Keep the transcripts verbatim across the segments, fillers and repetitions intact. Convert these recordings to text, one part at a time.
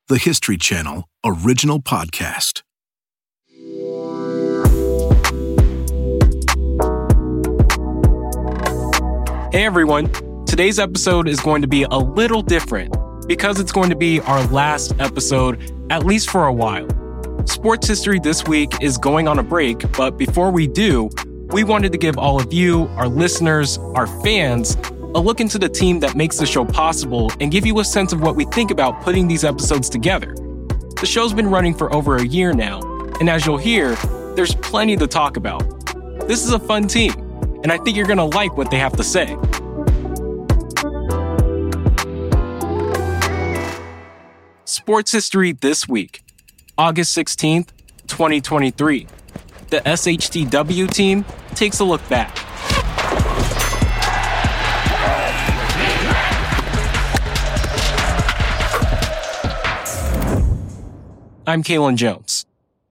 the History Channel original podcast. Hey everyone, today's episode is going to be a little different because it's going to be our last episode, at least for a while. Sports History This Week is going on a break, but before we do, we wanted to give all of you, our listeners, our fans, a look into the team that makes the show possible and give you a sense of what we think about putting these episodes together. The show's been running for over a year now, and as you'll hear, there's plenty to talk about. This is a fun team, and I think you're gonna like what they have to say. Sports History This Week, August sixteenth, twenty twenty-three. The S H T W team takes a look back. I'm Kalen Jones.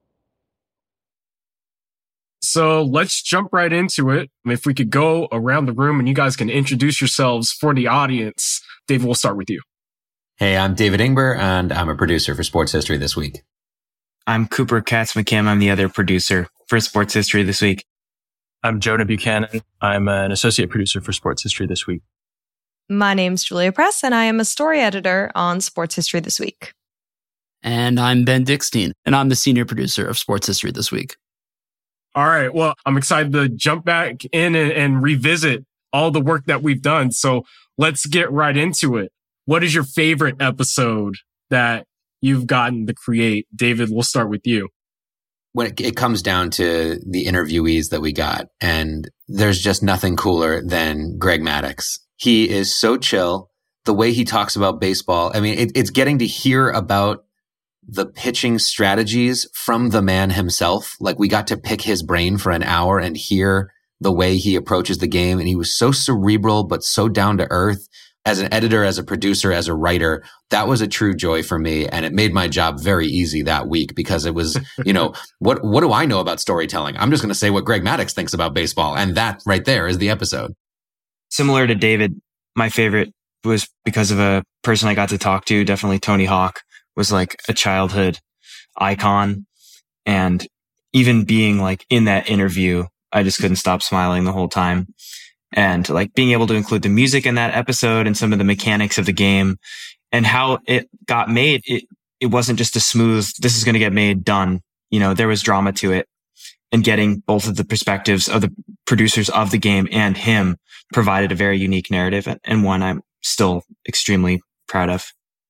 So let's jump right into it. If we could go around the room and you guys can introduce yourselves for the audience. David, we'll start with you. Hey, I'm David Ingber, and I'm a producer for Sports History This Week. I'm Cooper Katz-McKim. I'm the other producer for Sports History This Week. I'm Jonah Buchanan. I'm an associate producer for Sports History This Week. My name's Julia Press, and I am a story editor on Sports History This Week. And I'm Ben Dickstein, and I'm the senior producer of Sports History This Week. All right. Well, I'm excited to jump back in and, and revisit all the work that we've done. So let's get right into it. What is your favorite episode that you've gotten to create? David, we'll start with you. When it, it comes down to the interviewees that we got, and there's just nothing cooler than Greg Maddux. He is so chill. The way he talks about baseball, I mean, it, it's getting to hear about the pitching strategies from the man himself. Like, we got to pick his brain for an hour and hear the way he approaches the game. And he was so cerebral, but so down to earth. As an editor, as a producer, as a writer, that was a true joy for me. And it made my job very easy that week because it was, you know, what, what do I know about storytelling? I'm just going to say what Greg Maddux thinks about baseball. And that right there is the episode. Similar to David, my favorite was because of a person I got to talk to. Definitely Tony Hawk was like a childhood icon. And even being like in that interview, I just couldn't stop smiling the whole time. And like being able to include the music in that episode and some of the mechanics of the game and how it got made. It, it wasn't just a smooth, this is going to get made, done. You know, there was drama to it, and getting both of the perspectives of the producers of the game and him provided a very unique narrative, and one I'm still extremely proud of.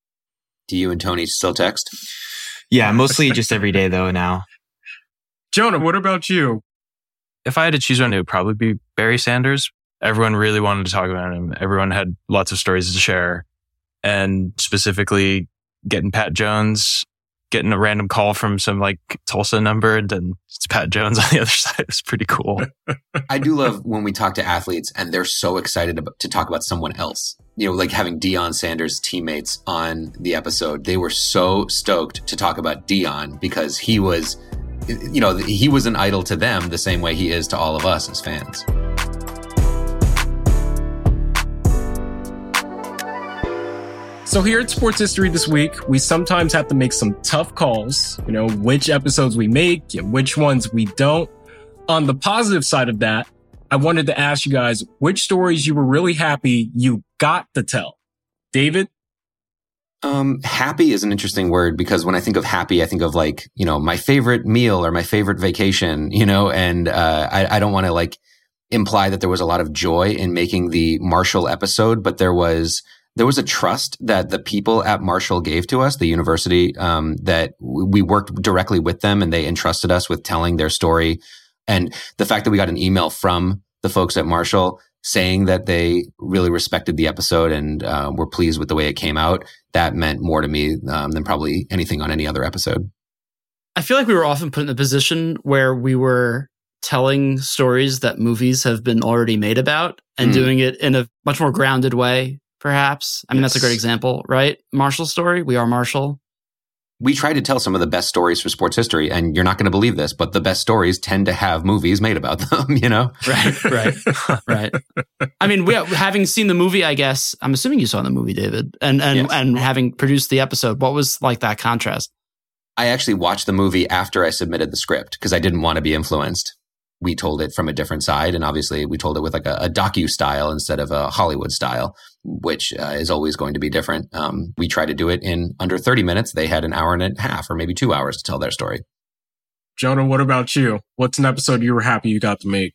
Do you and Tony still text? Yeah, mostly just every day though now. Jonah, what about you? If I had to choose one, it would probably be Barry Sanders. Everyone really wanted to talk about him. Everyone had lots of stories to share. And specifically getting Pat Jones, getting a random call from some like Tulsa number, and then it's Pat Jones on the other side. It's pretty cool. I do love when we talk to athletes and they're so excited about, to talk about someone else. You know, like having Deion Sanders' teammates on the episode. They were so stoked to talk about Deion because he was, you know, he was an idol to them the same way he is to all of us as fans. So here at Sports History This Week, we sometimes have to make some tough calls, you know, which episodes we make and which ones we don't. On the positive side of that, I wanted to ask you guys which stories you were really happy you got to tell. David? Um, happy is an interesting word because when I think of happy, I think of like, you know, my favorite meal or my favorite vacation, you know, and uh, I, I don't want to like imply that there was a lot of joy in making the Marshall episode, but there was There was a trust that the people at Marshall gave to us, the university, um, that we worked directly with them and they entrusted us with telling their story. And the fact that we got an email from the folks at Marshall saying that they really respected the episode and uh, were pleased with the way it came out, that meant more to me um, than probably anything on any other episode. I feel like we were often put in a position where we were telling stories that movies have been already made about and mm. doing it in a much more grounded way. Perhaps. I mean, yes. That's a great example, right? Marshall's story. We Are Marshall. we try to tell some of the best stories from sports history, and you're not going to believe this, but the best stories tend to have movies made about them, you know? Right, right, right. I mean, we, having seen the movie, I guess, I'm assuming you saw the movie, David, and and, Yes. and having produced the episode, what was like that contrast? I actually watched the movie after I submitted the script because I didn't want to be influenced. We told it from a different side, and obviously we told it with like a, a docu style instead of a Hollywood style, which uh, is always going to be different. Um, we tried to do it in under thirty minutes. They had an hour and a half or maybe two hours to tell their story. Jonah, what about you? What's an episode you were happy you got to make?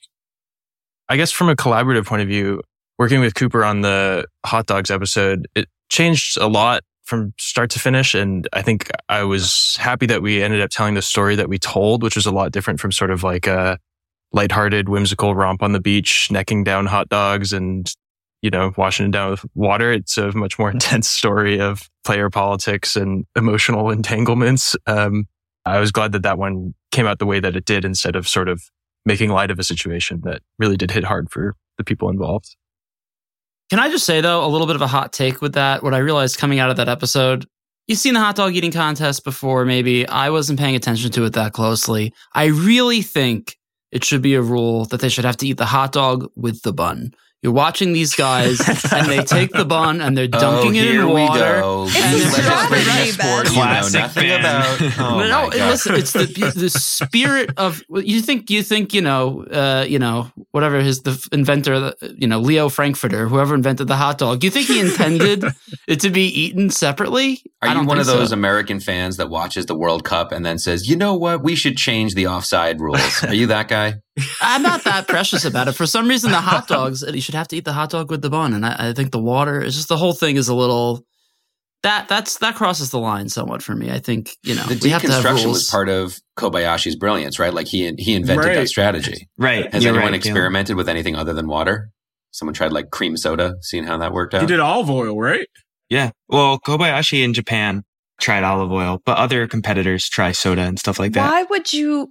I guess from a collaborative point of view, working with Cooper on the hot dogs episode, it changed a lot from start to finish. And I think I was happy that we ended up telling the story that we told, which was a lot different from sort of like a lighthearted, whimsical romp on the beach, necking down hot dogs and, you know, washing it down with water. It's a much more intense story of player politics and emotional entanglements. Um, I was glad that that one came out the way that it did instead of sort of making light of a situation that really did hit hard for the people involved. Can I just say, though, a little bit of a hot take with that? What I realized coming out of that episode, you've seen the hot dog eating contest before, maybe. I wasn't paying attention to it that closely. I really think it should be a rule that they should have to eat the hot dog with the bun. You're watching these guys, and they take the bun and they're dunking oh, it in water. It's and the strategy, Ben. you know nothing Ben. about. Oh no, my God. listen, it's the the spirit of you think you think you know uh, you know whatever his the inventor you know Leo Frankfurter, whoever invented the hot dog. Do you think he intended it to be eaten separately? Are I you don't one of think those so. American fans that watches the World Cup and then says, you know what, we should change the offside rules? Are you that guy? I'm not that precious about it. For some reason, the hot dogs, you should have to eat the hot dog with the bun. And I, I think the water is just the whole thing is a little that that's that crosses the line somewhat for me. I think, you know, The we have to have deconstruction rules. was part of Kobayashi's brilliance, right? Like he he invented Right. that strategy. Right. Has You're anyone right, experimented with anything other than water? Someone tried like cream soda, seeing how that worked out? He did olive oil, right? Yeah. Well, Kobayashi in Japan tried olive oil, but other competitors try soda and stuff like that. Why would you?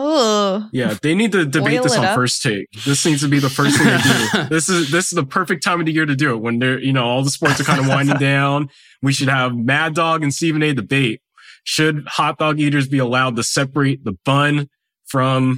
Oh, Yeah, they need to debate Boil this it on up. First Take. This needs to be the first thing they do. This is this is the perfect time of the year to do it when they're you know all the sports are kind of winding down. We should have Mad Dog and Stephen A. debate. Should hot dog eaters be allowed to separate the bun from?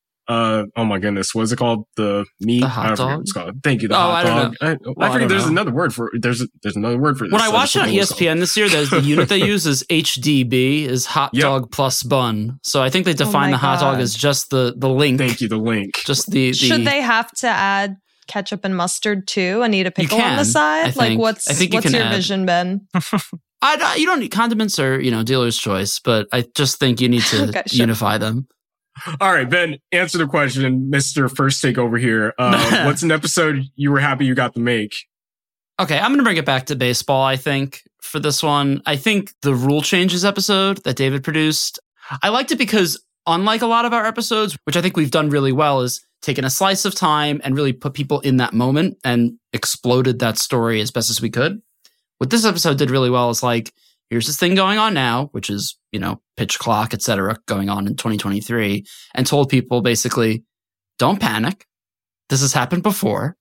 Uh oh my goodness, what is it called? The meat. The hot I forget dog? what it's called. Thank you. The Oh, hot I don't dog. I, I Well, I forget. don't There's know. another word for there's there's another word for this. When I so watched it on just E look S P N this year, there's the unit they use is H D B, is hot Yep. dog plus bun. So I think they define my the hot dog God. as just the the link. Thank you. The link. Just the, the should they have to add ketchup and mustard too, and eat a pickle on can, the side? I Like, think. what's I think you what's can your add- vision, Ben? I, I- you don't need condiments or you know dealer's choice, but I just think you need to Okay, sure. unify them. All right, Ben, answer the question, Mister First Take over here. Uh, what's an episode you were happy you got to make? Okay, I'm going to bring it back to baseball, I think, for this one. I think the rule changes episode that David produced, I liked it because unlike a lot of our episodes, which I think we've done really well, is taken a slice of time and really put people in that moment and exploded that story as best as we could. What this episode did really well is like, here's this thing going on now, which is, you know, pitch clock, et cetera, going on in twenty twenty-three, and told people basically, don't panic. This has happened before.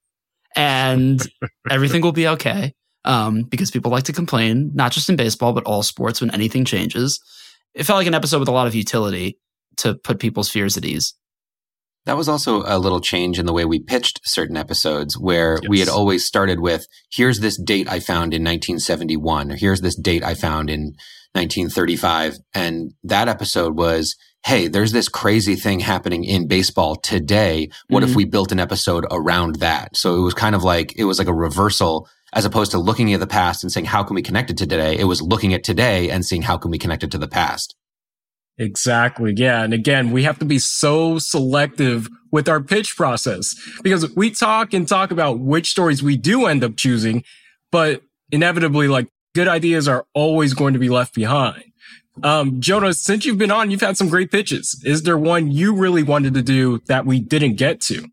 And everything will be okay, um, because people like to complain, not just in baseball, but all sports when anything changes. It felt like an episode with a lot of utility to put people's fears at ease. That was also a little change in the way we pitched certain episodes where Yes. we had always started with, here's this date I found in nineteen seventy-one, or here's this date I found in nineteen thirty-five. And that episode was, hey, there's this crazy thing happening in baseball today. What Mhm. if we built an episode around that? So it was kind of like, it was like a reversal as opposed to looking at the past and saying, how can we connect it to today? It was looking at today and seeing how can we connect it to the past. Exactly. Yeah. And again, we have to be so selective with our pitch process because we talk and talk about which stories we do end up choosing, but inevitably, like good ideas are always going to be left behind. Um, Jonah, since you've been on, you've had some great pitches. Is there one you really wanted to do that we didn't get to?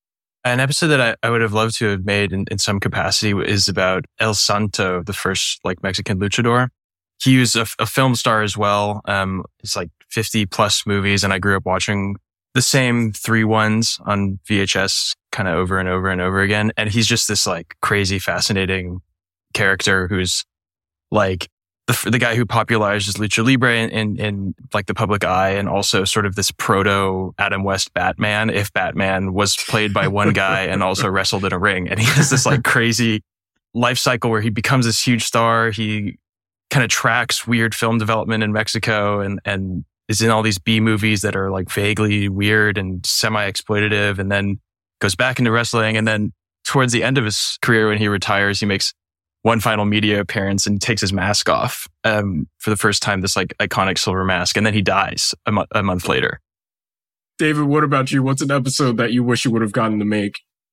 An episode that I, I would have loved to have made in, in some capacity is about El Santo, the first like Mexican luchador. He was a, a film star as well. Um, it's like fifty plus movies, and I grew up watching the same three ones on V H S kind of over and over and over again. And he's just this like crazy, fascinating character who's like the the guy who popularizes Lucha Libre in, in, in like the public eye, and also sort of this proto Adam West Batman, if Batman was played by one guy and also wrestled in a ring. And he has this like crazy life cycle where he becomes this huge star. He kind of tracks weird film development in Mexico and, and is in all these B movies that are like vaguely weird and semi-exploitative, and then goes back into wrestling. And then towards the end of his career, when he retires, he makes one final media appearance and takes his mask off um, for the first time, this like iconic silver mask. And then he dies a, mo- a month later. David, what about you? What's an episode that you wish you would have gotten to make?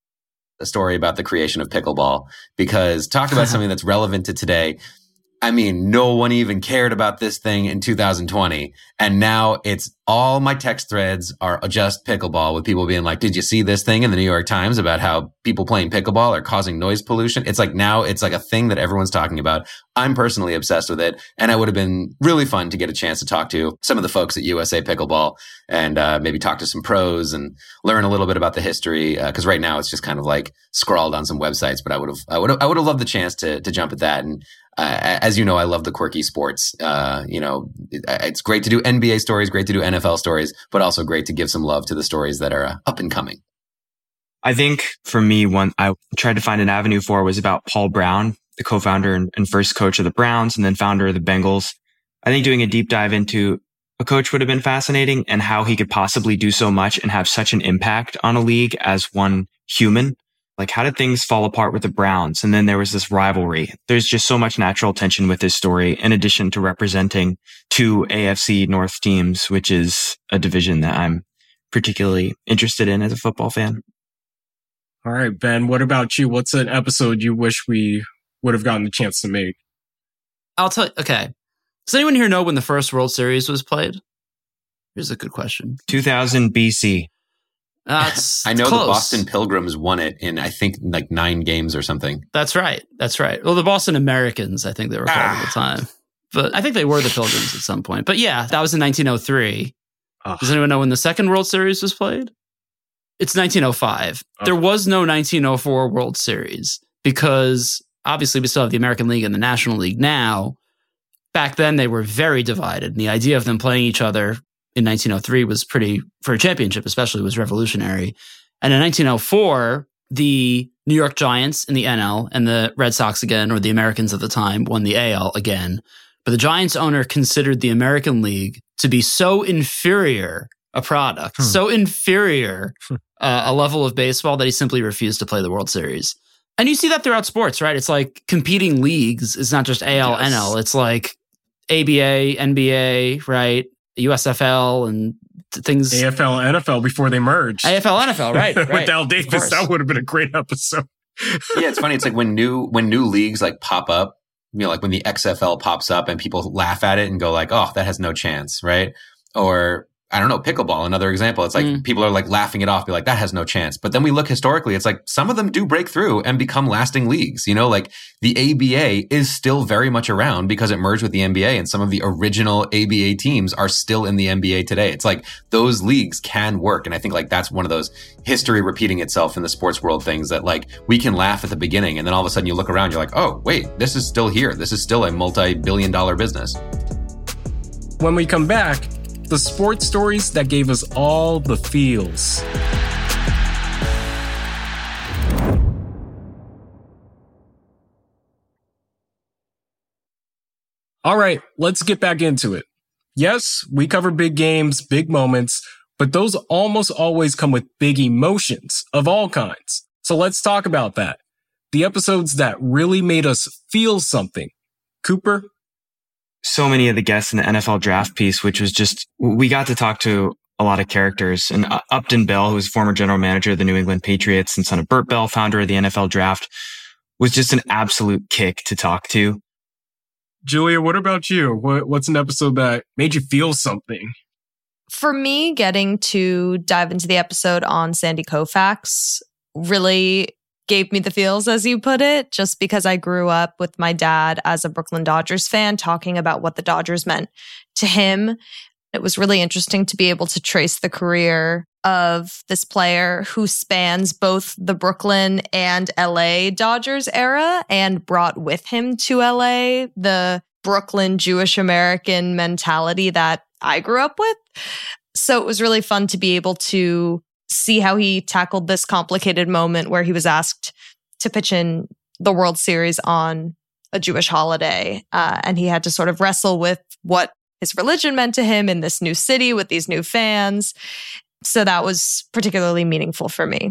A story about the creation of pickleball, because talk about something that's relevant to today. I mean, no one even cared about this thing in two thousand twenty. And now it's all my text threads are just pickleball, with people being like, did you see this thing in the New York Times about how people playing pickleball are causing noise pollution? It's like now it's like a thing that everyone's talking about. I'm personally obsessed with it. And it would have been really fun to get a chance to talk to some of the folks at U S A Pickleball and uh, maybe talk to some pros and learn a little bit about the history. Uh, Cause right now it's just kind of like scrawled on some websites, but I would have, I would have, I would have loved the chance to, to jump at that. And Uh, as you know, I love the quirky sports. Uh, you know, it, it's great to do N B A stories, great to do N F L stories, but also great to give some love to the stories that are uh, up and coming. I think for me, one I tried to find an avenue for was about Paul Brown, the co-founder and, and first coach of the Browns and then founder of the Bengals. I think doing a deep dive into a coach would have been fascinating, and how he could possibly do so much and have such an impact on a league as one human. Like, how did things fall apart with the Browns? And then there was this rivalry. There's just so much natural tension with this story, in addition to representing two A F C North teams, which is a division that I'm particularly interested in as a football fan. All right, Ben, what about you? What's an episode you wish we would have gotten the chance to make? I'll tell you. Okay. Does anyone here know when the first World Series was played? Here's a good question. two thousand B C. That's I know close. the Boston Pilgrims won it in, I think, like nine games or something. That's right. That's right. Well, the Boston Americans, I think they were called ah. at the time. But I think they were the Pilgrims at some point. But yeah, that was in nineteen oh three. Oh. Does anyone know when the second World Series was played? It's nineteen oh five. Okay. There was no nineteen oh four World Series because obviously we still have the American League and the National League now. Back then, they were very divided. And the idea of them playing each other in nineteen oh three was pretty, for a championship especially, was revolutionary. And in nineteen oh four, the New York Giants in the N L and the Red Sox again, or the Americans at the time, won the A L again. But the Giants owner considered the American League to be so inferior a product, hmm. so inferior uh, a level of baseball that he simply refused to play the World Series. And you see that throughout sports, right? It's like competing leagues is not just A L, yes. N L. It's like A B A, N B A, right? U S F L and things. A F L, N F L before they merged. A F L, N F L, right. right With Al Davis, that would have been a great episode. Yeah, it's funny. It's like when new when new leagues like pop up, you know, like when the X F L pops up and people laugh at it and go like, oh, that has no chance, right? Or I don't know, pickleball, another example. It's like mm. people are like laughing it off, be like, that has no chance. But then we look historically, it's like some of them do break through and become lasting leagues. You know, like the A B A is still very much around because it merged with the N B A, and some of the original A B A teams are still in the N B A today. It's like those leagues can work. And I think like that's one of those history repeating itself in the sports world things that like we can laugh at the beginning and then all of a sudden you look around, you're like, oh, wait, this is still here. This is still a multi-billion dollar business. When we come back, the sports stories that gave us all the feels. All right, let's get back into it. Yes, we cover big games, big moments, but those almost always come with big emotions of all kinds. So let's talk about that. The episodes that really made us feel something. Cooper? So many of the guests in the N F L draft piece, which was just, we got to talk to a lot of characters. And Upton Bell, who was former general manager of the New England Patriots and son of Burt Bell, founder of the N F L draft, was just an absolute kick to talk to. Julia, what about you? What, what's an episode that made you feel something? For me, getting to dive into the episode on Sandy Koufax really gave me the feels, as you put it, just because I grew up with my dad as a Brooklyn Dodgers fan talking about what the Dodgers meant to him. It was really interesting to be able to trace the career of this player who spans both the Brooklyn and L A Dodgers era and brought with him to L A the Brooklyn Jewish American mentality that I grew up with. So it was really fun to be able to see how he tackled this complicated moment where he was asked to pitch in the World Series on a Jewish holiday. Uh, and he had to sort of wrestle with what his religion meant to him in this new city with these new fans. So that was particularly meaningful for me.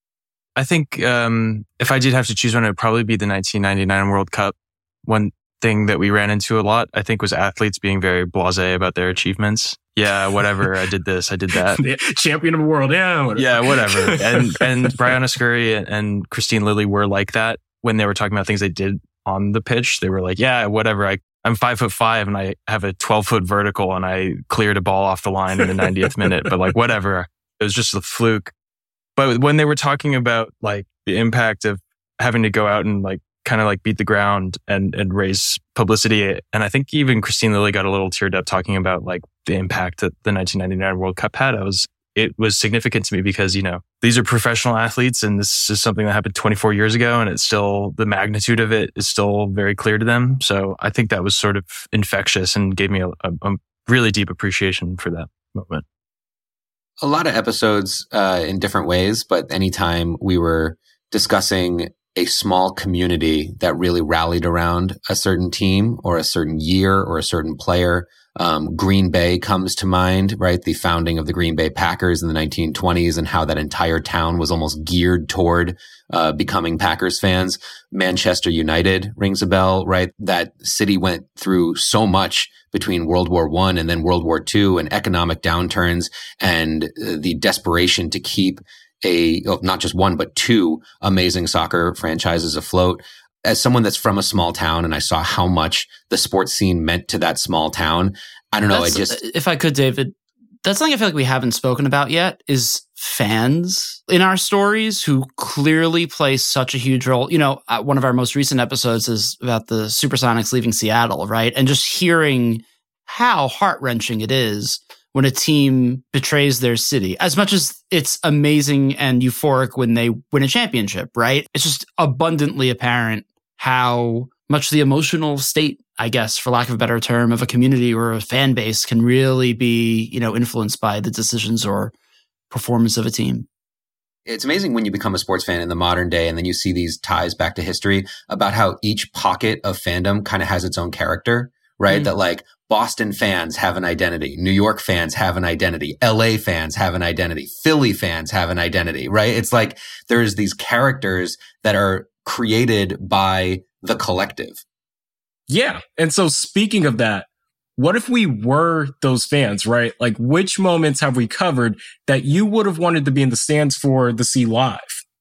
I think um, if I did have to choose one, it would probably be the nineteen ninety-nine World Cup. One thing that we ran into a lot, I think, was athletes being very blasé about their achievements. Yeah, whatever. I did this. I did that. Champion of the world. Yeah, whatever. Yeah, whatever. And and Brianna Scurry and, and Christine Lilly were like that when they were talking about things they did on the pitch. They were like, yeah, whatever. I, I'm five foot five and I have a twelve foot vertical and I cleared a ball off the line in the ninetieth minute. But like, whatever. It was just a fluke. But when they were talking about like the impact of having to go out and like kind of like beat the ground and, and raise publicity. And I think even Christine Lilly got a little teared up talking about like the impact that the nineteen ninety-nine World Cup had. I was, it was significant to me because, you know, these are professional athletes and this is something that happened twenty-four years ago and it's still, the magnitude of it is still very clear to them. So I think that was sort of infectious and gave me a, a, a really deep appreciation for that moment. A lot of episodes uh, in different ways, but anytime we were discussing a small community that really rallied around a certain team or a certain year or a certain player, um, Green Bay comes to mind, right? The founding of the Green Bay Packers in the nineteen twenties and how that entire town was almost geared toward uh, becoming Packers fans. Manchester United rings a bell, right? That city went through so much between World War One and then World War Two and economic downturns and uh, the desperation to keep a, oh, not just one, but two amazing soccer franchises afloat. As someone that's from a small town and I saw how much the sports scene meant to that small town, I don't know. That's, I just, if I could, David, that's something I feel like we haven't spoken about yet is fans in our stories who clearly play such a huge role. You know, one of our most recent episodes is about the Supersonics leaving Seattle, right? And just hearing how heart-wrenching it is when a team betrays their city, as much as it's amazing and euphoric when they win a championship, right? It's just abundantly apparent how much the emotional state, I guess, for lack of a better term, of a community or a fan base can really be, you know, influenced by the decisions or performance of a team. It's amazing when you become a sports fan in the modern day and then you see these ties back to history about how each pocket of fandom kind of has its own character, right? Mm-hmm. That like Boston fans have an identity, New York fans have an identity, L A fans have an identity, Philly fans have an identity, right? It's like there's these characters that are created by the collective. Yeah. And so speaking of that, what if we were those fans, right? Like which moments have we covered that you would have wanted to be in the stands for to see live?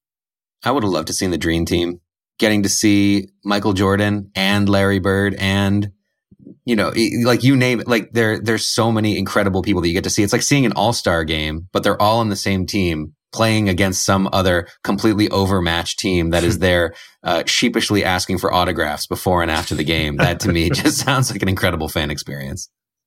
I would have loved to see the Dream Team, getting to see Michael Jordan and Larry Bird and, you know, like you name it, like there, there's so many incredible people that you get to see. It's like seeing an all-star game, but they're all on the same team playing against some other completely overmatched team that is there uh, sheepishly asking for autographs before and after the game. That to me just sounds like an incredible fan experience.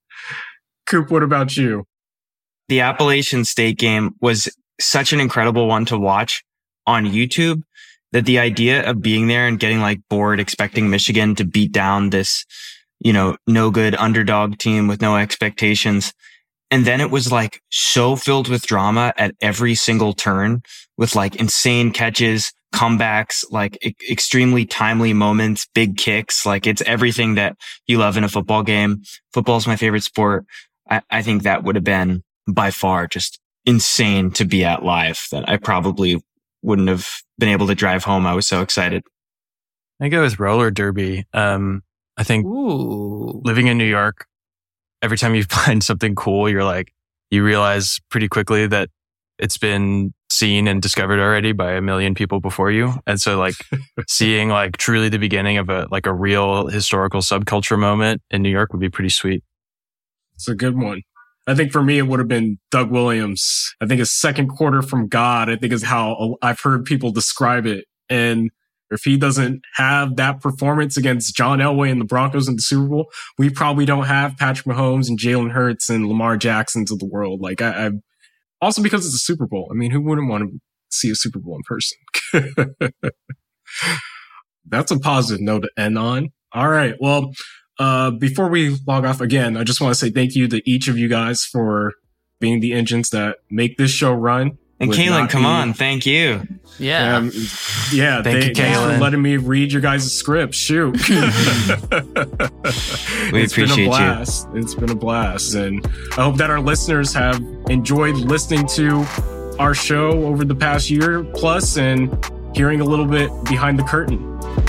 Coop, what about you? The Appalachian State game was such an incredible one to watch on YouTube that the idea of being there and getting like bored expecting Michigan to beat down this, you know, no good underdog team with no expectations. And then it was like so filled with drama at every single turn with like insane catches, comebacks, like e- extremely timely moments, big kicks. Like it's everything that you love in a football game. Football is my favorite sport. I, I think that would have been by far just insane to be at live that I probably wouldn't have been able to drive home. I was so excited. I go with roller derby. Um, I think Ooh. Living in New York, every time you find something cool, you're like, you realize pretty quickly that it's been seen and discovered already by a million people before you. And so like seeing like truly the beginning of a, like a real historical subculture moment in New York would be pretty sweet. It's a good one. I think for me, it would have been Doug Williams. I think his second quarter from God, I think is how I've heard people describe it. And if he doesn't have that performance against John Elway and the Broncos in the Super Bowl, we probably don't have Patrick Mahomes and Jalen Hurts and Lamar Jacksons of the world. Like I, I also because it's a Super Bowl. I mean, who wouldn't want to see a Super Bowl in person? That's a positive note to end on. All right. Well, Uh, before we log off again, I just want to say thank you to each of you guys for being the engines that make this show run. And Kaylin, come on, thank you. Yeah. Um, yeah, Thank they, you, thanks for Kaylin. letting me read your guys' script. Shoot. We It's been appreciate a you. blast. It's been a blast. And I hope that our listeners have enjoyed listening to our show over the past year plus and hearing a little bit behind the curtain.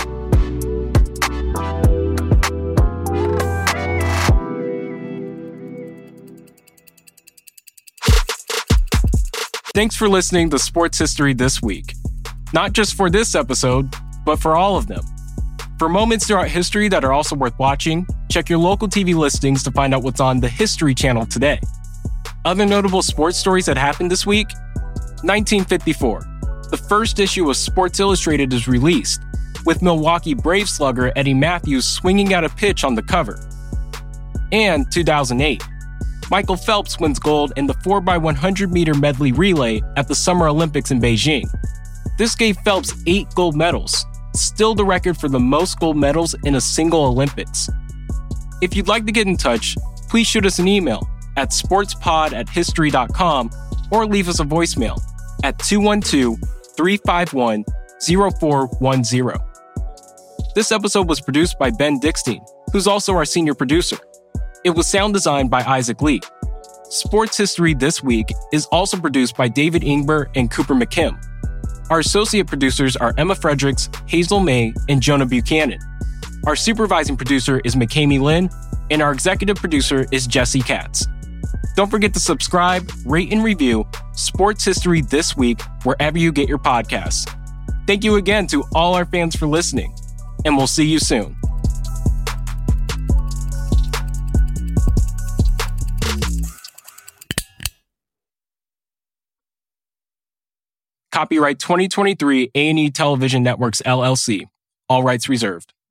Thanks for listening to Sports History This Week. Not just for this episode, but for all of them. For moments throughout history that are also worth watching, check your local T V listings to find out what's on the History Channel today. Other notable sports stories that happened this week? nineteen fifty-four. The first issue of Sports Illustrated is released, with Milwaukee Brave slugger Eddie Matthews swinging at a pitch on the cover. And two thousand eight. Michael Phelps wins gold in the four by one hundred meter medley relay at the Summer Olympics in Beijing. This gave Phelps eight gold medals, still the record for the most gold medals in a single Olympics. If you'd like to get in touch, please shoot us an email at sportspod at history dot com or leave us a voicemail at two one two, three five one, zero four one zero. This episode was produced by Ben Dickstein, who's also our senior producer. It was sound designed by Isaac Lee. Sports History This Week is also produced by David Ingber and Cooper McKim. Our associate producers are Emma Fredericks, Hazel May, and Jonah Buchanan. Our supervising producer is McKamey Lynn, and our executive producer is Jesse Katz. Don't forget to subscribe, rate, and review Sports History This Week wherever you get your podcasts. Thank you again to all our fans for listening, and we'll see you soon. Copyright twenty twenty-three A and E Television Networks, L L C. All rights reserved.